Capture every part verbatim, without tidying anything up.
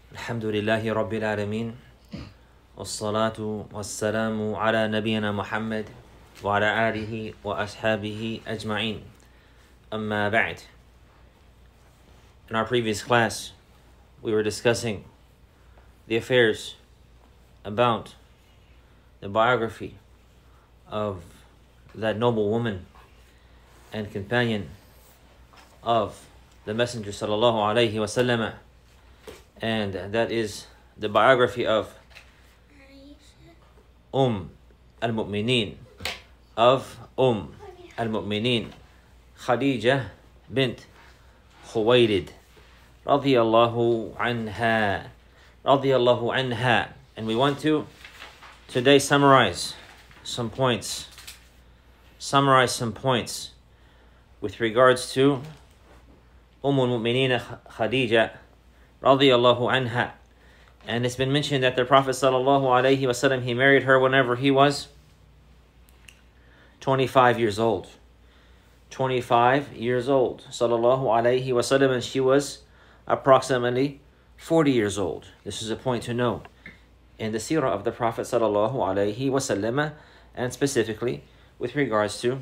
الحمد لله رب العالمين والصلاة والسلام على نبينا محمد وعلى آله وأصحابه أجمعين أما بعد. In our previous class, we were discussing the affairs about the biography of that noble woman and companion of the Messenger sallallahu alaihi wasallam, and that is the biography of Umm al-Mu'mineen, of Umm al-Mu'mineen, Khadija bint Khuwaylid, radiyallahu anha, radiyallahu anha. And we want to today summarize some points, summarize some points with regards to Umm al-Mu'mineen Khadija, radiyallahu anha. And it's been mentioned that the Prophet sallallahu alaihi wasallam, he married her whenever he was twenty-five years old. twenty-five years old, sallallahu alaihi wasallam, and she was approximately forty years old. This is a point to know in the seerah of the Prophet sallallahu alaihi wasallam, and specifically with regards to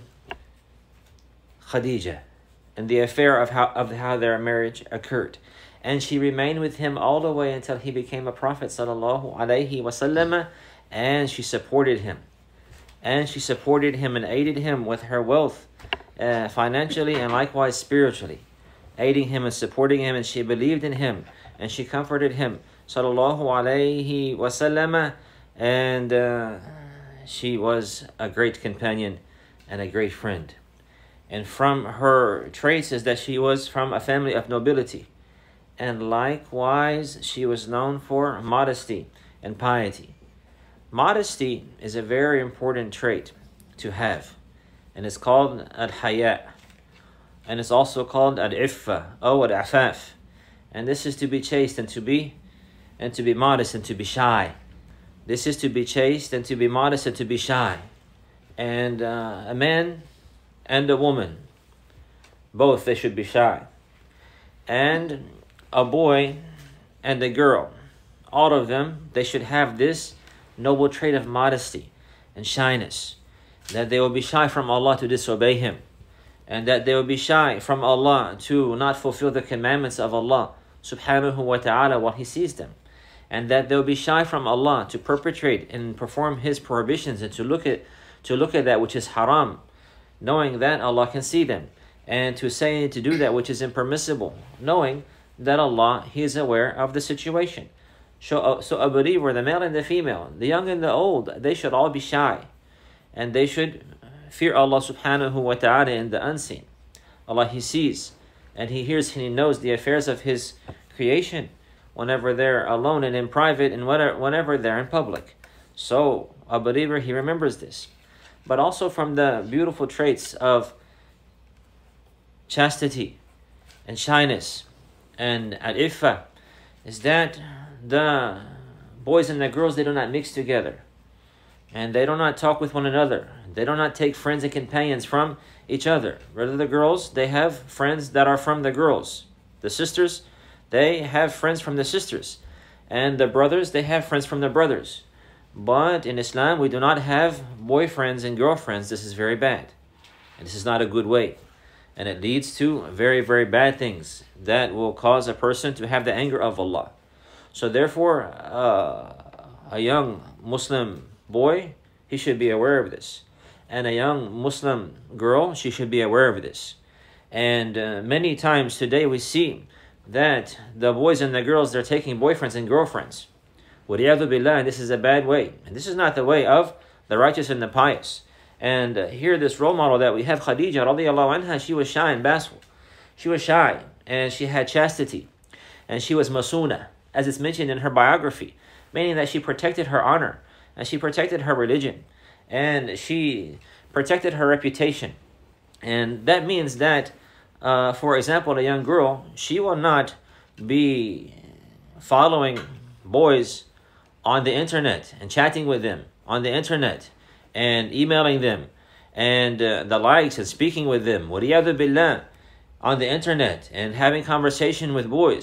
Khadija and the affair of how of how their marriage occurred. And she remained with him all the way until he became a prophet sallallahu alaihi wasallam, and she supported him. And she supported him and aided him with her wealth, uh, financially and likewise spiritually, aiding him and supporting him, and she believed in him and she comforted him sallallahu alaihi wasallam, and uh, she was a great companion and a great friend. And from her traits is that she was from a family of nobility. And likewise, she was known for modesty and piety. Modesty is a very important trait to have. And it's called al-haya. And it's also called al-iffa, or al-afaf. And this is to be chaste and to be and to be modest and to be shy. This is to be chaste and to be modest and to be shy. And uh, a man and a woman, both they should be shy. And a boy and a girl, all of them, they should have this noble trait of modesty and shyness, that they will be shy from Allah to disobey Him, and that they will be shy from Allah to not fulfill the commandments of Allah subhanahu wa ta'ala while He sees them, and that they will be shy from Allah to perpetrate and perform His prohibitions and to look at to look at that which is haram, knowing that Allah can see them, and to say and to do that which is impermissible, knowing that Allah, He is aware of the situation. So, so a believer, the male and the female, the young and the old, they should all be shy. And they should fear Allah subhanahu wa ta'ala in the unseen. Allah, He sees and He hears and He knows the affairs of His creation whenever they're alone and in private, and whenever they're in public. So a believer, he remembers this. But also from the beautiful traits of chastity and shyness and al-iffa is that the boys and the girls, they do not mix together, and they do not talk with one another. They do not take friends and companions from each other. Rather, the girls, they have friends that are from the girls. The sisters, they have friends from the sisters, and the brothers, they have friends from the brothers. But in Islam, we do not have boyfriends and girlfriends. This is very bad, and this is not a good way. And it leads to very, very bad things that will cause a person to have the anger of Allah. So therefore, uh, a young Muslim boy, he should be aware of this. And a young Muslim girl, she should be aware of this. And uh, many times today we see that the boys and the girls, they're taking boyfriends and girlfriends. Waliyadu billah, and this is a bad way. And this is not the way of the righteous and the pious. And uh, here, this role model that we have, Khadija radiallahu anha, she was shy and bashful. She was shy, and she had chastity, and she was masuna, as it's mentioned in her biography, meaning that she protected her honor, and she protected her religion, and she protected her reputation. And that means that, uh, for example, a young girl, she will not be following boys on the internet and chatting with them on the internet and emailing them and uh, the likes and speaking with them, waliyadu billah, on the internet and having conversation with boys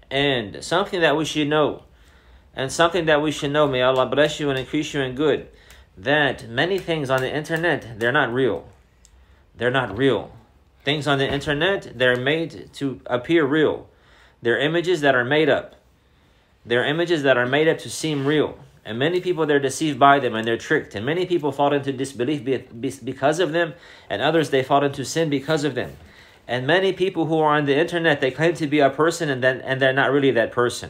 And something that we should know, and something that we should know, may Allah bless you and increase you in good, that many things on the internet, they're not real. They're not real. Things on the internet, they're made to appear real. They're images that are made up. They're images that are made up to seem real. And many people, they're deceived by them and they're tricked. And many people fall into disbelief because of them. And others, they fall into sin because of them. And many people who are on the internet, they claim to be a person and then and they're not really that person.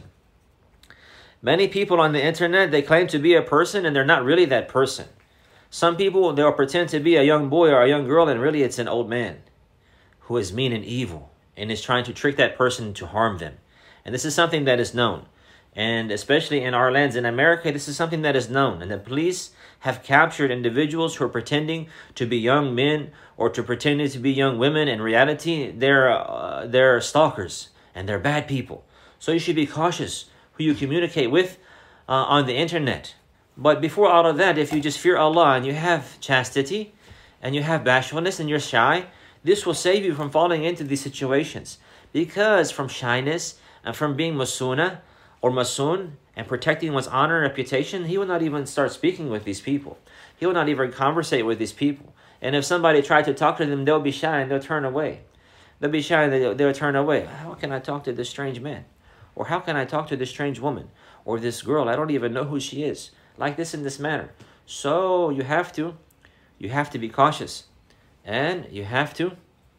Many people on the internet, they claim to be a person and they're not really that person. Some people, they'll pretend to be a young boy or a young girl and really it's an old man who is mean and evil and is trying to trick that person to harm them. And this is something that is known. And especially in our lands in America, this is something that is known. And the police have captured individuals who are pretending to be young men or to pretending to be young women. In reality, they're, uh, they're stalkers and they're bad people. So you should be cautious who you communicate with uh, on the internet. But before all of that, if you just fear Allah and you have chastity and you have bashfulness and you're shy, this will save you from falling into these situations. Because from shyness and from being masuna or masun and protecting one's honor and reputation, he will not even start speaking with these people. He will not even conversate with these people. And if somebody tried to talk to them, they'll be shy and they'll turn away. They'll be shy and they'll, they'll turn away. How can I talk to this strange man? Or how can I talk to this strange woman? Or this girl, I don't even know who she is. Like this in this manner. So you have to, you have to be cautious. And you have to,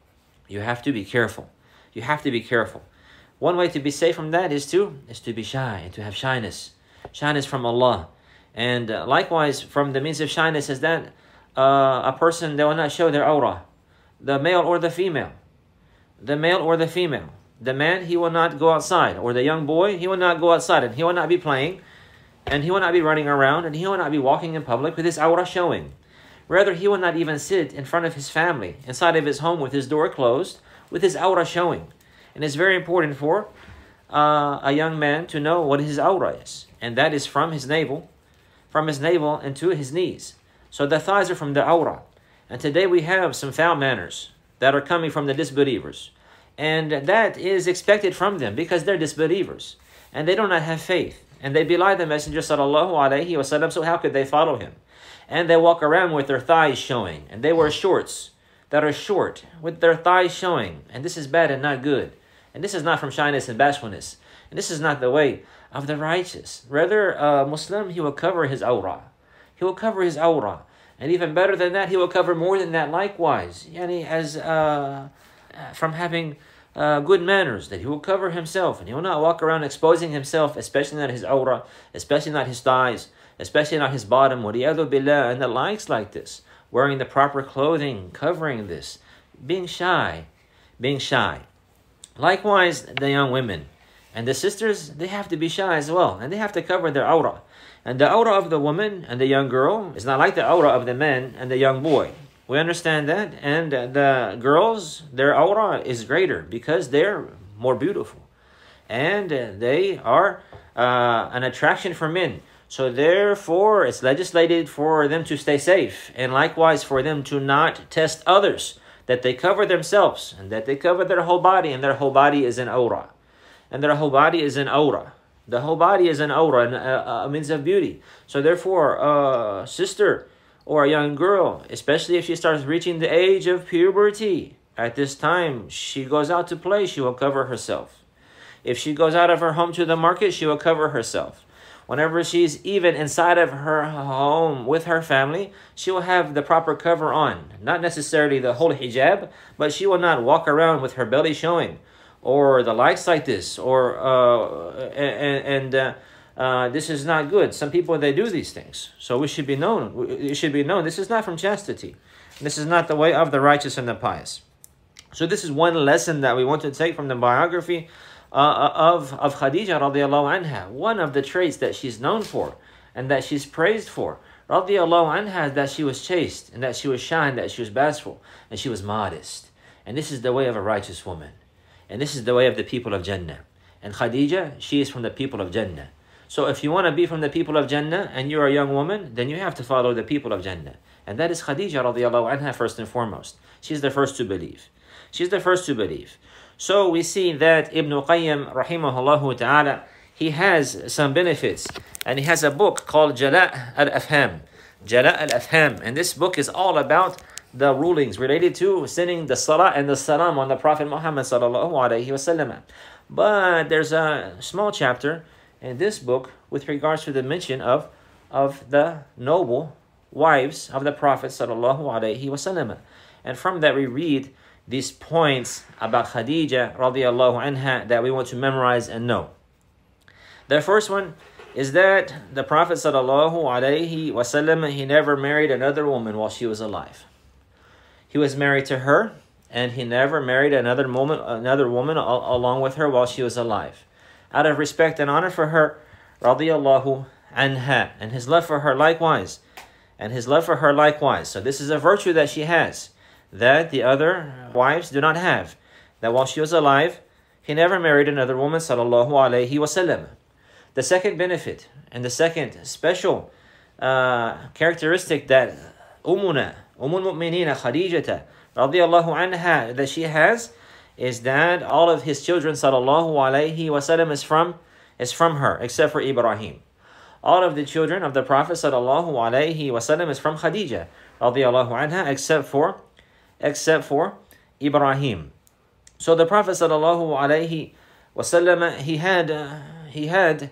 you have to be careful. You have to be careful. One way to be safe from that is to, is to be shy and to have shyness. Shyness from Allah. And uh, likewise, from the means of shyness is that uh, a person, they will not show their aura. The male or the female. The male or the female. The man, he will not go outside. Or the young boy, he will not go outside. And he will not be playing. And he will not be running around. And he will not be walking in public with his aura showing. Rather, he will not even sit in front of his family, inside of his home with his door closed, with his aura showing. And it's very important for uh, a young man to know what his aura is. And that is from his navel, from his navel and to his knees. So the thighs are from the aura. And today we have some foul manners that are coming from the disbelievers. And that is expected from them because they're disbelievers. And they do not have faith. And they belie the Messenger sallallahu alaihi wasallam, so how could they follow him? And they walk around with their thighs showing. And they wear shorts that are short with their thighs showing. And this is bad and not good. And this is not from shyness and bashfulness. And this is not the way of the righteous. Rather, a Muslim, he will cover his aura. He will cover his aura. And even better than that, he will cover more than that likewise. Yani as uh, from having uh, good manners, that he will cover himself. And he will not walk around exposing himself, especially not his aura, especially not his thighs, especially not his bottom, waliyadu billah, and the likes like this. Wearing the proper clothing, covering this. Being shy. Being shy. Likewise, the young women. And the sisters, they have to be shy as well. And they have to cover their aura. And the aura of the woman and the young girl is not like the aura of the man and the young boy. We understand that. And the girls, their aura is greater because they're more beautiful. And they are uh, an attraction for men. So therefore, it's legislated for them to stay safe. And likewise, for them to not test others. That they cover themselves. And that they cover their whole body. And their whole body is an aura. And their whole body is an aura. The whole body is an aura, and a, a means of beauty. So therefore, a sister or a young girl, especially if she starts reaching the age of puberty, at this time, she goes out to play, she will cover herself. If she goes out of her home to the market, she will cover herself. Whenever she's even inside of her home with her family, she will have the proper cover on. Not necessarily the whole hijab, but she will not walk around with her belly showing. Or the likes like this, or uh, and, and uh, uh, this is not good. Some people, they do these things. So we should be known. It should be known. This is not from chastity. This is not the way of the righteous and the pious. So this is one lesson that we want to take from the biography uh, of, of Khadija radiallahu anha. One of the traits that she's known for and that she's praised for radiallahu anha, that she was chaste and that she was shy and that she was bashful and she was modest. And this is the way of a righteous woman. And this is the way of the people of Jannah. And Khadija, she is from the people of Jannah. So if you want to be from the people of Jannah and you're a young woman, then you have to follow the people of Jannah. And that is Khadija radiallahu anha first and foremost. She's the first to believe. She's the first to believe. So we see that Ibn Qayyim rahimahullah ta'ala, he has some benefits, and he has a book called Jala' al-Afham. Jala' al-Afham, and this book is all about the rulings related to sending the salah and the salam on the Prophet Muhammad sallallahu alaihi wasallam. But there's a small chapter in this book with regards to the mention of of the noble wives of the Prophet sallallahu alaihi wasallam. And from that we read these points about Khadija radiallahu anha that we want to memorize and know. The first one is that the Prophet sallallahu alaihi wasallam, he never married another woman while she was alive. He was married to her, and he never married another woman, another woman along with her while she was alive. Out of respect and honor for her, radiyallahu anha, and his love for her likewise, and his love for her likewise. So this is a virtue that she has, that the other wives do not have. That while she was alive, he never married another woman, sallallahu alaihi wasallam. The second benefit, and the second special uh, characteristic that Ummuna, Ummul Mu'minina Khadijata radiyallahu anha, that she has, is that all of his children sallallahu alaihi wasallam is from is from her, except for Ibrahim. All of the children of the Prophet sallallahu alaihi wasallam is from Khadija radiyallahu anha, except for except for Ibrahim. So the Prophet sallallahu alaihi wasallam, he had uh, he had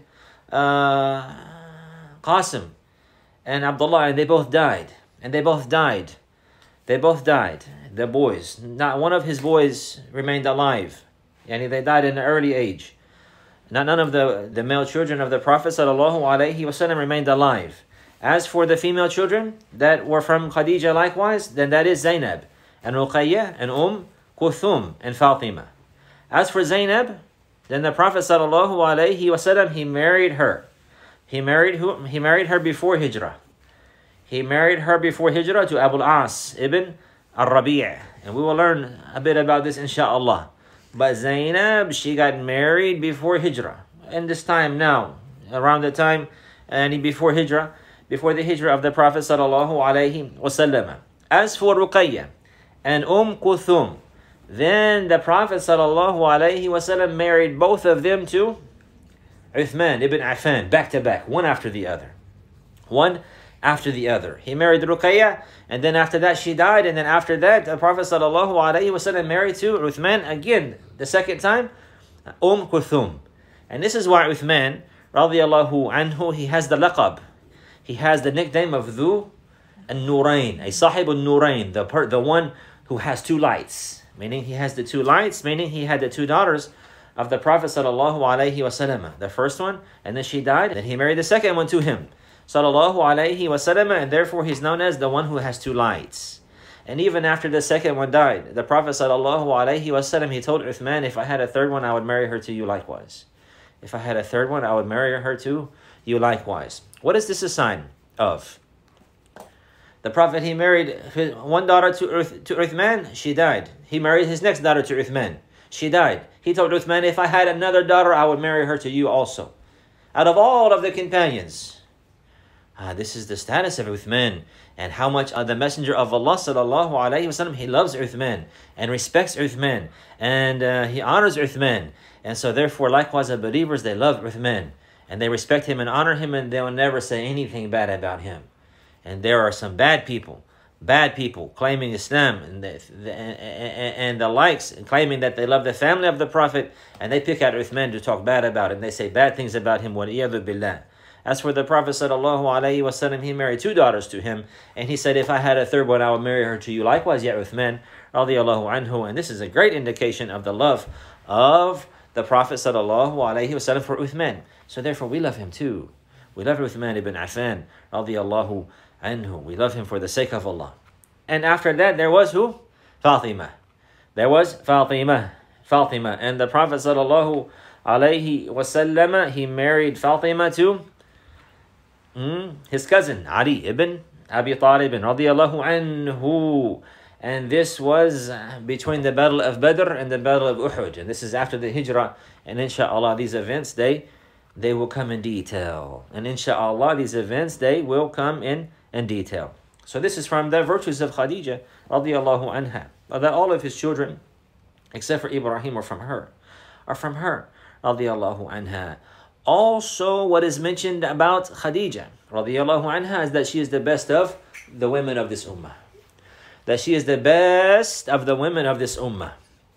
uh, Qasim and Abdullah, and they both died. And they both died. They both died. The boys. Not one of his boys remained alive. Yani they died in an early age. Not none of the, the male children of the Prophet sallallahu alaihi wasallam remained alive. As for the female children that were from Khadija likewise, then that is Zainab and Ruqayyah and Umm Kulthum and Fatima. As for Zainab, then the Prophet sallallahu alaihi wasallam, he married her. He married who? He married her before Hijrah. He married her before Hijrah to Abu al-As ibn al-Rabi'. And we will learn a bit about this inshaAllah. But Zainab, she got married before Hijrah. In this time now, around the time and before Hijrah, before the Hijrah of the Prophet sallallahu alaihi wasallam. As for Ruqayyah and Umm Kulthum, then the Prophet sallallahu alaihi wasallam married both of them to Uthman ibn Affan, back to back, one after the other. One after the other. He married Ruqayyah, and then after that she died, and then after that the Prophet sallallahu alaihi wasallam married to Uthman again, the second time, Umm Kulthum. And this is why Uthman radiyallahu anhu, he has the laqab. He has the nickname of Dhu al-Nurayn, a Sahib al-Nurayn, the, per, the one who has two lights. Meaning he has the two lights, meaning he had the two daughters of the Prophet sallallahu alaihi wasallam. The first one, and then she died, and then he married the second one to him, sallallahu alaihi wasallam, and therefore he's known as the one who has two lights. And even after the second one died, the Prophet sallallahu alaihi wasallam, he told Uthman, if I had a third one, I would marry her to you likewise. If I had a third one, I would marry her to you likewise. What is this a sign of? The Prophet, he married his one daughter to, Uth, to Uthman, she died. He married his next daughter to Uthman, she died. He told Uthman, if I had another daughter, I would marry her to you also. Out of all of the companions, ah, this is the status of Uthman, and how much uh, the Messenger of Allah sallallahu alaihi wasallam, he loves Uthman and respects Uthman, and uh, he honors Uthman. And so therefore, likewise, the believers, they love Uthman, and they respect him and honor him, and they will never say anything bad about him. And there are some bad people, bad people claiming Islam and the, the, and, and the likes, and claiming that they love the family of the Prophet, and they pick out Uthman to talk bad about him. They say bad things about him. وَلِيَذُ بِاللَّهِ. As for the Prophet sallallahu alaihi wasallam, he married two daughters to him, and he said, if I had a third one, I would marry her to you likewise, ya Uthman radiyallahu anhu. And this is a great indication of the love of the Prophet sallallahu alaihi wasallam for Uthman. So therefore, we love him too. We love Uthman ibn Affan radiyallahu anhu. We love him for the sake of Allah. And after that, there was who? Fatima. There was Fatima. Fatima. And the Prophet sallallahu alaihi wasallam, he married Fatima to mm, his cousin Ali ibn Abi Talib radiyallahu anhu. And this was between the Battle of Badr and the Battle of Uhud. And this is after the Hijrah. And inshallah, these events, they they will come in detail. And inshallah, these events, they will come in, in detail. So this is from the virtues of Khadija radiyallahu anha. That all of his children except for Ibrahim or from her, or from her, radiallahu anha. Also, what is mentioned about Khadija, radiallahu anha, is that she is the best of the women of this ummah. That she is the best of the women of this ummah.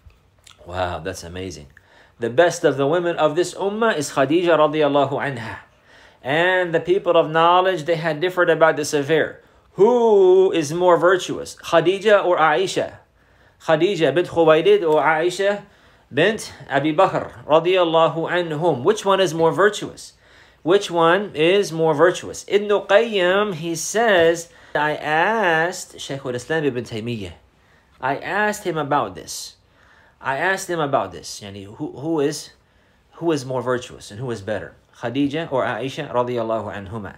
Wow, that's amazing. The best of the women of this ummah is Khadija radiallahu anha. And the people of knowledge, they had differed about this affair. Who is more virtuous, Khadija or Aisha? Khadija bint Khuwaylid or Aisha bint Abi Bakr radiallahu anhum. Which one is more virtuous? Which one is more virtuous? Ibn Qayyim, he says, I asked Shaykh al-Islam ibn Taymiyyah. I asked him about this. I asked him about this. Yani, who, who is who is more virtuous and who is better? Khadija or Aisha radiallahu anhuma.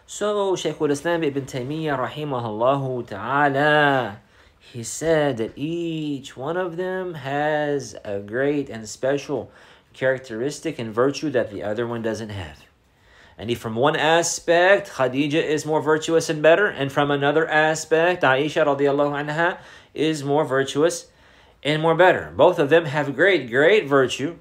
So Shaykh al-Islam ibn Taymiyyah rahimahullah ta'ala, he said that each one of them has a great and special characteristic and virtue that the other one doesn't have. And if from one aspect, Khadija is more virtuous and better, and from another aspect, Aisha radiallahu anha is more virtuous and more better. Both of them have great, great virtue,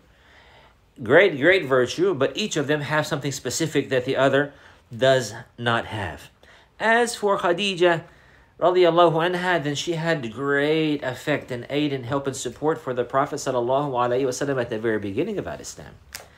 great, great virtue, but each of them have something specific that the other does not have. As for Khadija radiallahu anha, then she had great effect and aid and help and support for the Prophet sallallahu alaihi wasallam at the very beginning of Islam.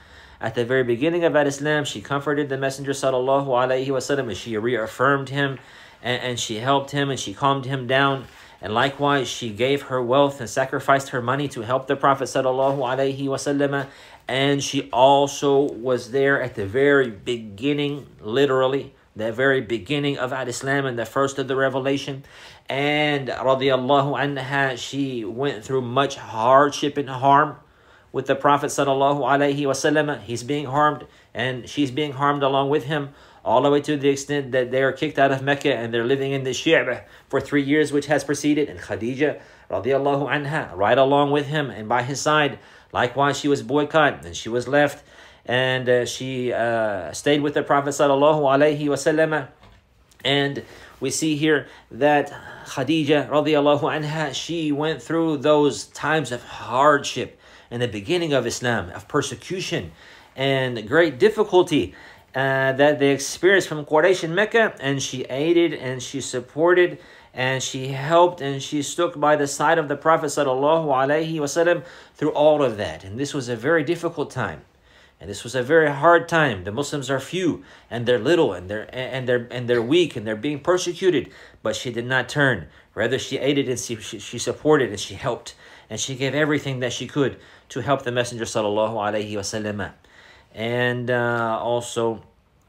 At the very beginning of Islam, she comforted the Messenger sallallahu alaihi wasallam, and she reaffirmed him, and, and she helped him, and she calmed him down. And likewise, she gave her wealth and sacrificed her money to help the Prophet sallallahu alaihi wasallam. And she also was there at the very beginning, literally, the very beginning of Islam and the first of the revelation. And radiallahu anha, she went through much hardship and harm with the Prophet sallallahu alaihi wasallam. He's being harmed and she's being harmed along with him, all the way to the extent that they are kicked out of Mecca and they're living in the Shi'bah for three years, which has preceded. And Khadija radiallahu anha, right along with him and by his side. Likewise, she was boycotted and she was left, and uh, she uh, stayed with the Prophet sallallahu alaihi wasallam. And we see here that Khadija radiallahu anha, she went through those times of hardship in the beginning of Islam, of persecution and great difficulty uh, that they experienced from Quraysh in Mecca, and she aided and she supported and she helped and she stuck by the side of the Prophet sallallahu alaihi wasallam through all of that. And this was a very difficult time. And this was a very hard time. The Muslims are few and they're little and they're and they're and they're weak and they're being persecuted. But she did not turn. Rather, she aided and she, she supported and she helped. And she gave everything that she could to help the Messenger sallallahu alaihi wasallam. And uh, also,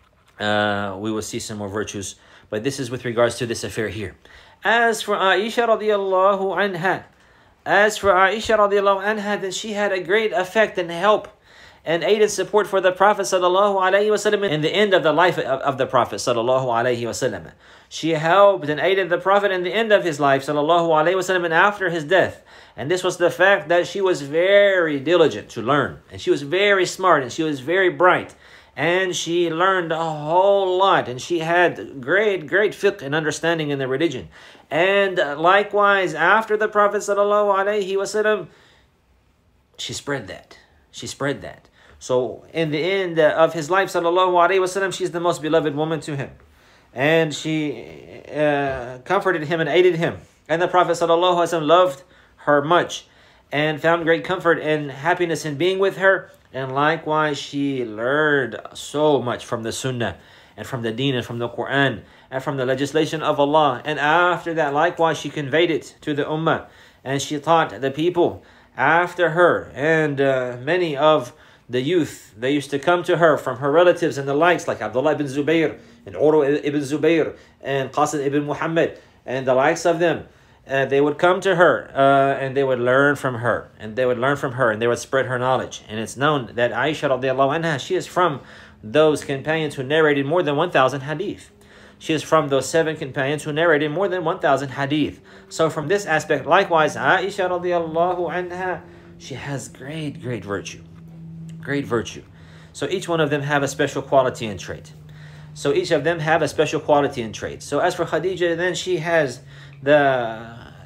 uh, we will see some more virtues. But this is with regards to this affair here. As for Aisha radiallahu anha, as for Aisha radiallahu anha, then she had a great effect and help and aid and support for the Prophet sallallahu alaihi wasallam in the end of the life of, of the Prophet sallallahu alaihi wasallam. She helped and aided the Prophet in the end of his life sallallahu alaihi wasallam and after his death. And this was the fact that she was very diligent to learn, and she was very smart, and she was very bright. And she learned a whole lot, and she had great, great fiqh and understanding in the religion. And likewise, after the Prophet sallallahu alaihi wasallam, she spread that. She spread that. So in the end of his life, sallallahu alaihi wasallam, she's the most beloved woman to him, and she uh, comforted him and aided him. And the Prophet sallallahu alaihi wasallam loved her much, and found great comfort and happiness in being with her. And likewise, she learned so much from the Sunnah and from the Deen and from the Quran and from the legislation of Allah. And after that, likewise, she conveyed it to the Ummah, and she taught the people after her. And uh, many of the youth, they used to come to her from her relatives and the likes, like Abdullah ibn Zubayr and Urwa ibn Zubayr and Qasim ibn Muhammad and the likes of them. Uh, they would come to her uh, and they would learn from her, and they would learn from her and they would spread her knowledge. And it's known that Aisha radiallahu anha, she is from those companions who narrated more than one thousand hadith. She is from those seven companions who narrated more than one thousand hadith. So from this aspect, likewise, Aisha radiallahu anha, she has great, great virtue. Great virtue. So each one of them have a special quality and trait. So each of them have a special quality and trait. So as for Khadija, then she has the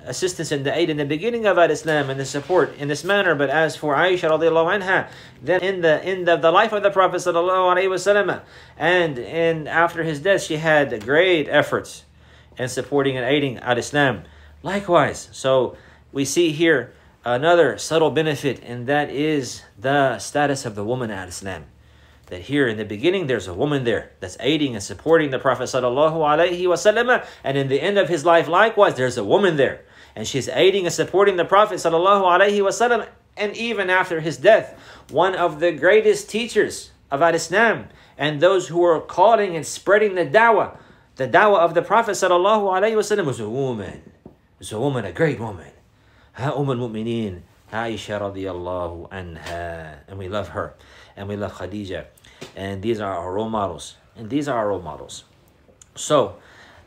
assistance and the aid in the beginning of Islam and the support in this manner. But as for Aisha radiallahu anha, then in the in the, the life of the Prophet sallallahu alaihi wasallam and in after his death, she had great efforts in supporting and aiding Islam. Likewise, so we see here another subtle benefit, and that is the status of the woman at Islam. That here in the beginning there's a woman there that's aiding and supporting the Prophet sallallahu alaihi wasallam, and in the end of his life likewise there's a woman there and she's aiding and supporting the Prophet sallallahu alaihi wasallam, and even after his death, one of the greatest teachers of Islam and those who are calling and spreading the da'wah, the da'wah of the Prophet sallallahu alaihi wasallam was a woman. Was a woman, a great woman. Ha Umm al-Mu'mineen, Aisha radiyallahu anha, and we love her, and we love Khadija, and these are our role models, and these are our role models. So,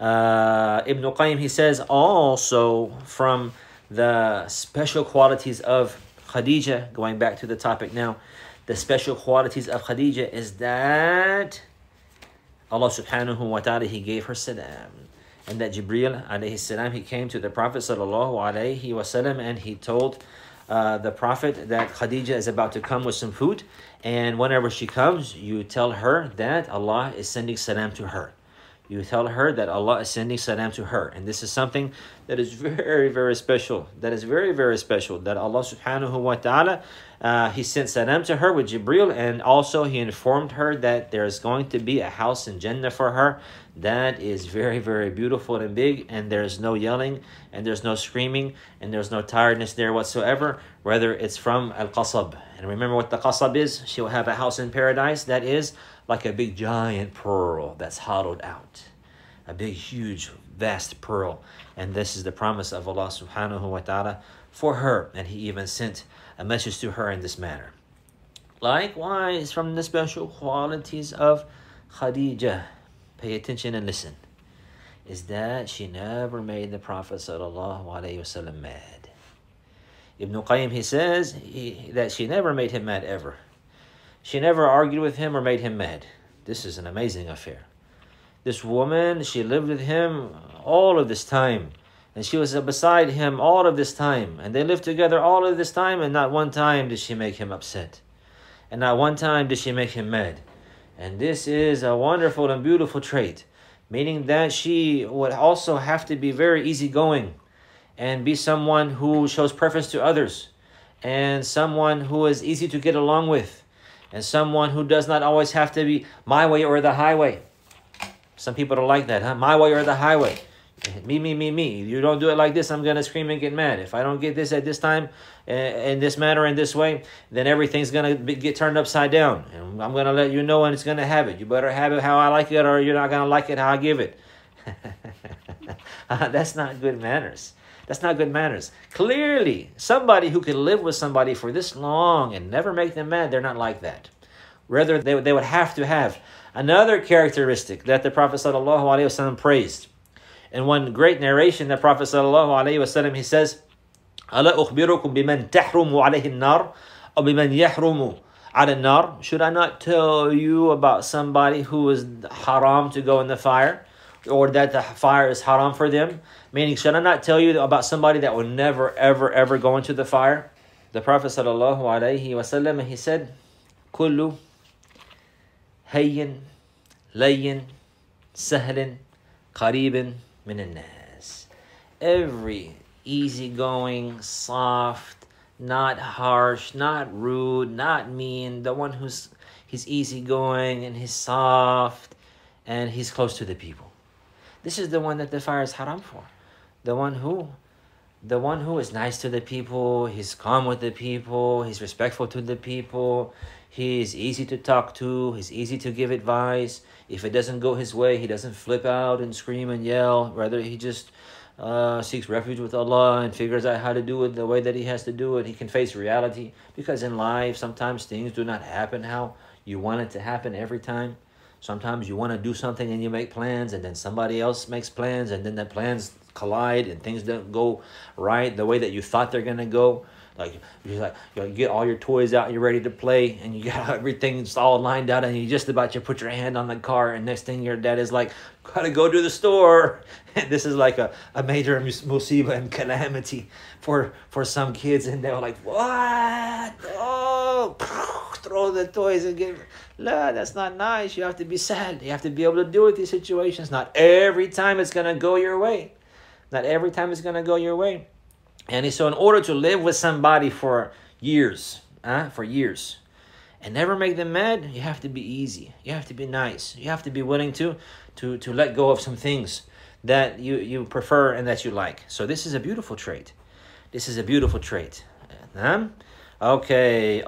uh, Ibn Qayyim, he says also from the special qualities of Khadija, going back to the topic now, the special qualities of Khadija is that Allah subhanahu wa ta'ala, he gave her salam. And that Jibreel alayhi salam, he came to the Prophet sallallahu alayhi wasallam, and he told uh, the Prophet that Khadija is about to come with some food, and whenever she comes, you tell her that Allah is sending salam to her. You tell her that Allah is sending salam to her. And this is something that is very, very special. That is very, very special. That Allah subhanahu wa ta'ala, uh, he sent salam to her with Jibreel, and also he informed her that there is going to be a house in Jannah for her that is very, very beautiful and big, and there's no yelling, and there's no screaming, and there's no tiredness there whatsoever, whether it's from al-qasab. And remember what the qasab is? She will have a house in paradise that is like a big giant pearl that's hollowed out. A big, huge, vast pearl. And this is the promise of Allah subhanahu wa ta'ala for her. And he even sent a message to her in this manner. Likewise, from the special qualities of Khadija, pay attention and listen, is that she never made the Prophet sallallahu alaihi wasallam mad. Ibn Qayyim, he says he, that she never made him mad ever. She never argued with him or made him mad. This is an amazing affair. This woman, she lived with him all of this time, and she was beside him all of this time, and they lived together all of this time, and not one time did she make him upset, and not one time did she make him mad. And this is a wonderful and beautiful trait, meaning that she would also have to be very easygoing and be someone who shows preference to others, and someone who is easy to get along with, and someone who does not always have to be my way or the highway. Some people don't like that, huh? My way or the highway. Me, me, me, me. You don't do it like this, I'm going to scream and get mad. If I don't get this at this time, uh, in this manner, in this way, then everything's going to get turned upside down. And I'm going to let you know when it's going to have it. You better have it how I like it, or you're not going to like it how I give it. That's not good manners. That's not good manners. Clearly, somebody who could live with somebody for this long and never make them mad, they're not like that. Rather, they, they would have to have another characteristic that the Prophet sallallahu alaihi wasallam praised. In one great narration, the Prophet sallallahu alaihi wasallam, he says, "Ala ukhbirukum biman tahrumu alayhi an-nar, or biman yahrumu ala an-nar?" Should I not tell you about somebody who is haram to go in the fire, or that the fire is haram for them? Meaning, should I not tell you about somebody that will never, ever, ever go into the fire? The Prophet sallallahu alaihi wasallam, he said, "Kullu hayyin, layyin, sahlin, qaribin min an-nas." Every easygoing, soft, not harsh, not rude, not mean, the one who's he's easygoing and he's soft and he's close to the people. This is the one that the fire is haram for. The one who The one who is nice to the people, he's calm with the people, he's respectful to the people, he's easy to talk to, he's easy to give advice. If it doesn't go his way, he doesn't flip out and scream and yell. Rather, he just uh, seeks refuge with Allah and figures out how to do it the way that he has to do it. He can face reality, because in life, sometimes things do not happen how you want it to happen every time. Sometimes you want to do something and you make plans, and then somebody else makes plans, and then the plans collide and things don't go right the way that you thought they're going to go. Like you're like you, know, you get all your toys out, and you're ready to play, and you got everything all lined out, and you just about to put your hand on the car, and next thing your dad is like, gotta go to the store. And this is like a, a major musiba and calamity for for some kids, and they were like, what? Oh, throw the toys and give. No, that's not nice. You have to be sad. You have to be able to deal with these situations. Not every time it's gonna go your way. Not every time it's gonna go your way. And so in order to live with somebody for years, uh, for years, and never make them mad, you have to be easy. You have to be nice. You have to be willing to to to let go of some things that you, you prefer and that you like. So this is a beautiful trait. This is a beautiful trait. Uh, okay,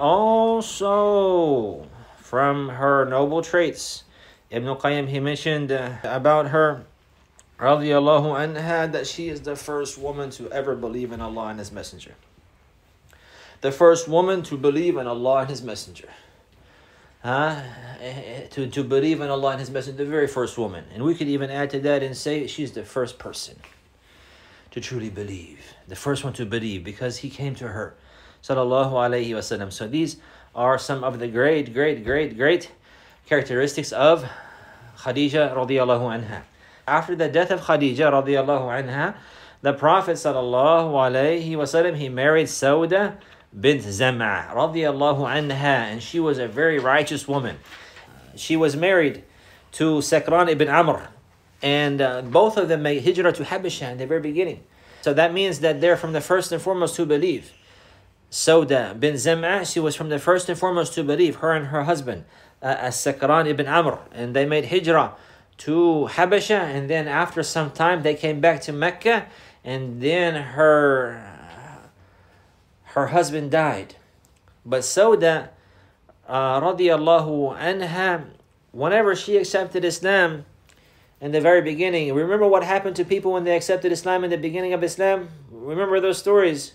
also from her noble traits, Ibn Qayyim, he mentioned uh, about her, radiyallahu anha, that she is the first woman to ever believe in Allah and His Messenger. The first woman to believe in Allah and His Messenger. Huh? To, to believe in Allah and His Messenger, the very first woman. And we could even add to that and say she's the first person to truly believe. The first one to believe, because he came to her. Sallallahu alayhi wasallam. So these are some of the great, great, great, great characteristics of Khadija radiyallahu anha. After the death of Khadija radiyallahu anha, the Prophet sallallahu alayhi wasallam, he married Sauda bint Zam'a radiyallahu anha, and she was a very righteous woman. She was married to Sakran ibn Amr, and uh, both of them made hijrah to Habasha in the very beginning. So that means that they're from the first and foremost to believe. Sauda bint Zam'a, she was from the first and foremost to believe, her and her husband, uh, Sakran ibn Amr, and they made hijrah to Habasha, and then after some time they came back to Mecca, and then her her husband died. But Sauda uh, radiyallahu anha, whenever she accepted Islam in the very beginning, remember what happened to people when they accepted Islam in the beginning of Islam? Remember those stories?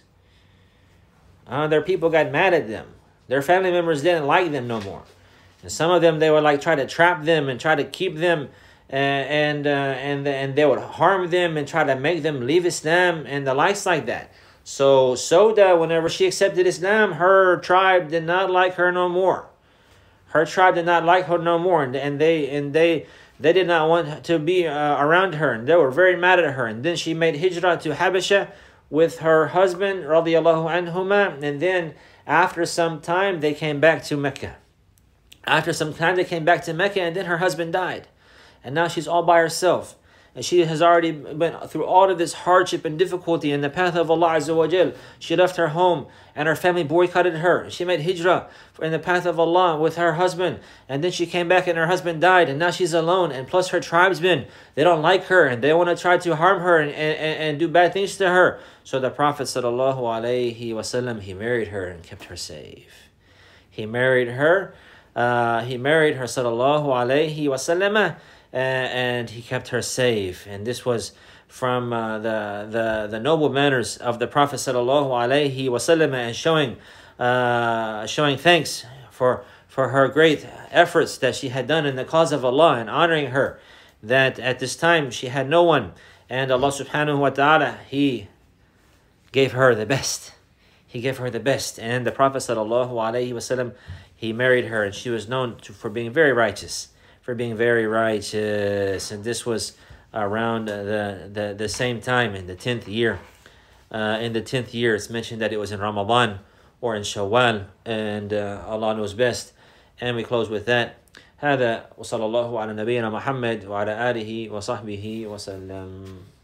Uh, their people got mad at them. Their family members didn't like them no more. And some of them, they would like try to trap them and try to keep them, uh, and uh, and and they would harm them and try to make them leave Islam and the likes like that. So Sauda, whenever she accepted Islam, her tribe did not like her no more. Her tribe did not like her no more, and, and they and they they did not want to be uh, around her, and they were very mad at her. And then she made hijrah to Habasha with her husband, radiyallahu anhuma, and then after some time they came back to Mecca. After some time they came back to Mecca, and then her husband died, and now she's all by herself. And she has already been through all of this hardship and difficulty in the path of Allah Azza wa Jal. She left her home and her family boycotted her. She made hijrah in the path of Allah with her husband. And then she came back and her husband died. And now she's alone. And plus her tribesmen, they don't like her. And they want to try to harm her and, and, and do bad things to her. So the Prophet sallallahu alaihi wasallam, he married her and kept her safe. He married her. Uh, he married her sallallahu alaihi wasallam. Uh, and he kept her safe. And this was from uh, the, the the noble manners of the Prophet sallallahu alaihi wasallam, and showing uh, showing thanks for for her great efforts that she had done in the cause of Allah, and honoring her that at this time she had no one, and Allah subhanahu wa ta'ala, He gave her the best. He gave her the best. And the Prophet sallallahu alaihi wasallam, he married her, and she was known to, for being very righteous. For being very righteous. And this was around the, the, the same time, in the tenth year. Uh, in the tenth year, it's mentioned that it was in Ramadan or in Shawwal, and uh, Allah knows best. And we close with that. هذا وصلى الله على نبينا محمد وعلى آله وصحبه وسلم.